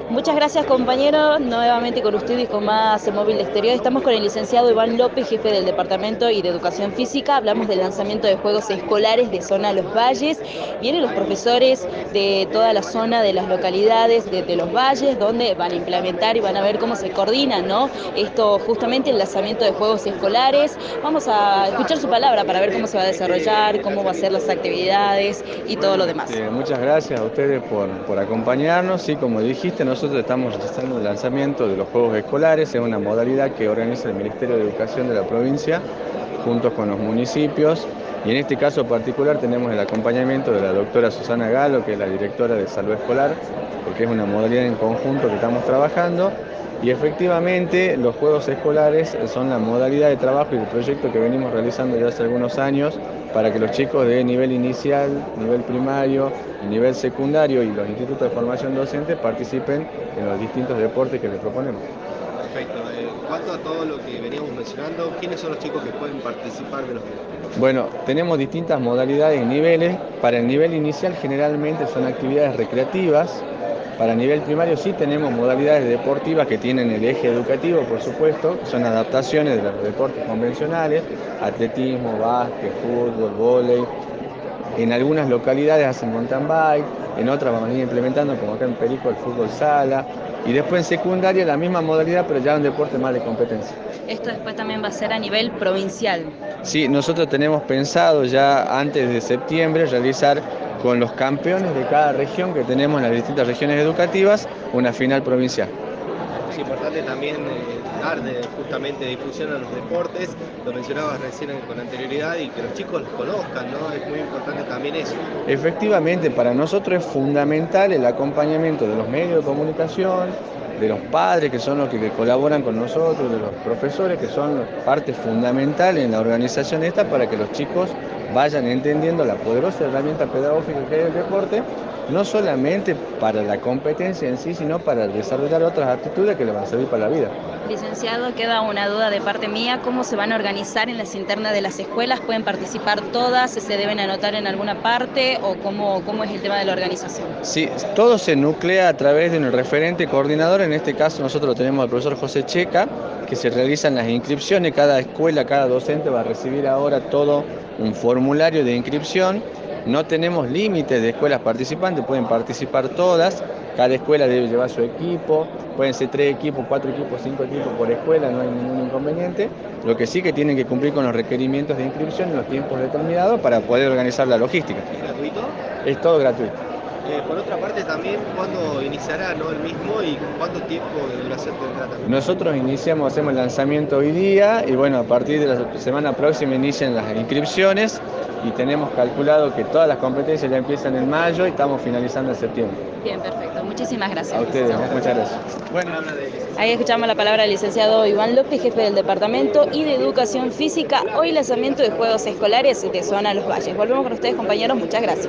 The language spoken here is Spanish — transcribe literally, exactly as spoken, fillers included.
Muchas gracias, compañero. Nuevamente con usted y con más Móvil Exterior. Estamos con el licenciado Iván López, jefe del Departamento y de Educación Física. Hablamos del lanzamiento de juegos escolares de zona Los Valles. Vienen los profesores de toda la zona de las localidades de, de Los Valles, donde van a implementar y van a ver cómo se coordinan, ¿no? Esto, justamente el lanzamiento de juegos escolares. Vamos a escuchar su palabra para ver cómo se va a desarrollar, cómo va a ser las actividades y todo Bueno, lo demás. este, muchas gracias a ustedes por, por acompañarnos. Sí, como dijiste, nosotros estamos realizando el lanzamiento de los Juegos Escolares. Es una modalidad que organiza el Ministerio de Educación de la provincia, junto con los municipios. Y en este caso particular tenemos el acompañamiento de la doctora Susana Galo, que es la directora de Salud Escolar, porque es una modalidad en conjunto que estamos trabajando. Y efectivamente los Juegos Escolares son la modalidad de trabajo y de proyecto que venimos realizando ya hace algunos años para que los chicos de nivel inicial, nivel primario y nivel secundario y los institutos de formación docente participen en los distintos deportes que les proponemos. Perfecto. En cuanto a todo lo que veníamos mencionando, ¿quiénes son los chicos que pueden participar de los videos? Bueno, tenemos distintas modalidades y niveles. Para el nivel inicial generalmente son actividades recreativas. Para nivel primario sí tenemos modalidades deportivas que tienen el eje educativo, por supuesto, que son adaptaciones de los deportes convencionales, atletismo, básquet, fútbol, vóley. En algunas localidades hacen mountain bike, en otras van a ir implementando, como acá en Perico, el fútbol sala. Y después en secundaria la misma modalidad, pero ya un deporte más de competencia. Esto después también va a ser a nivel provincial. Sí, nosotros tenemos pensado ya antes de septiembre realizar con los campeones de cada región que tenemos en las distintas regiones educativas una final provincial. Es importante también eh, dar de, justamente difusión a los deportes, lo mencionabas recién con anterioridad, y que los chicos los conozcan, ¿no? Es muy importante también eso. Efectivamente, para nosotros es fundamental el acompañamiento de los medios de comunicación, de los padres que son los que colaboran con nosotros, de los profesores que son parte fundamental en la organización esta para que los chicos vayan entendiendo la poderosa herramienta pedagógica que es el deporte, no solamente para la competencia en sí, sino para desarrollar otras actitudes que le van a servir para la vida. Licenciado, queda una duda de parte mía. ¿Cómo se van a organizar en las internas de las escuelas? ¿Pueden participar todas? ¿Se deben anotar en alguna parte? ¿O cómo, cómo es el tema de la organización? Sí, todo se nuclea a través de un referente coordinador. En este caso nosotros lo tenemos al profesor José Checa, que se realizan las inscripciones. Cada escuela, cada docente va a recibir ahora todo un formulario de inscripción. No tenemos límites de escuelas participantes, pueden participar todas. Cada escuela debe llevar su equipo, pueden ser tres equipos, cuatro equipos, cinco equipos por escuela, no hay ningún inconveniente. Lo que sí que tienen que cumplir con los requerimientos de inscripción en los tiempos determinados para poder organizar la logística. ¿Es gratuito? Es todo gratuito. Eh, por otra parte también, ¿cuándo iniciará, ¿no? el mismo y cuánto tiempo de duración tendrá también? Nosotros iniciamos, hacemos el lanzamiento hoy día y bueno, a partir de la semana próxima inician las inscripciones y tenemos calculado que todas las competencias ya empiezan en mayo y estamos finalizando en septiembre. Bien, perfecto. Muchísimas gracias. A ustedes, muchas gracias. Bueno, habla de Ahí escuchamos la palabra del licenciado Iván López, jefe del Departamento y de Educación Física. Hoy lanzamiento de juegos escolares de zona Los Valles. Volvemos con ustedes, compañeros. Muchas gracias.